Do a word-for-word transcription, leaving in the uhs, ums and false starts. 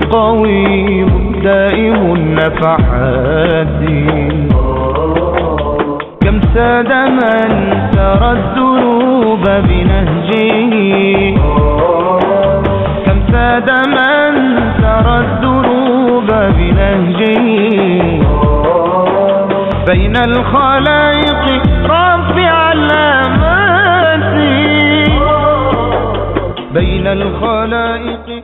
قويم دائم النفحات. كم ساد من سرى الدروب بنهجه، كم ساد من سرى الدروب بنهجه، بين الخلائق رافع الأمات، بين الخلائق